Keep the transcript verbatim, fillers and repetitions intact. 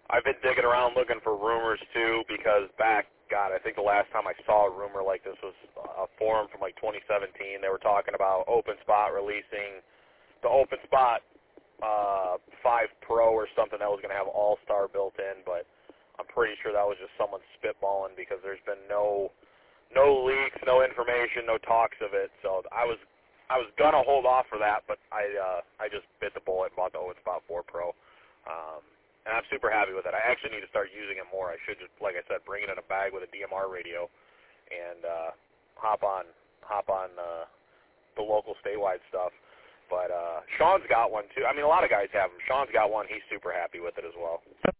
I've been digging around looking for rumors, too, because back, God, I think the last time I saw a rumor like this was a forum from, like, twenty seventeen. They were talking about OpenSpot releasing the OpenSpot uh, five Pro or something that was going to have All-Star built in, but I'm pretty sure that was just someone spitballing because there's been no no leaks, no information, no talks of it. So I was I was going to hold off for that, but I uh, I just bit the bullet and bought the OpenSpot four Pro. Um And I'm super happy with it. I actually need to start using it more. I should just, like I said, bring it in a bag with a D M R radio and uh, hop on hop on uh, the local statewide stuff. But uh, Sean's got one, too. I mean, a lot of guys have them. Sean's got one. He's super happy with it as well.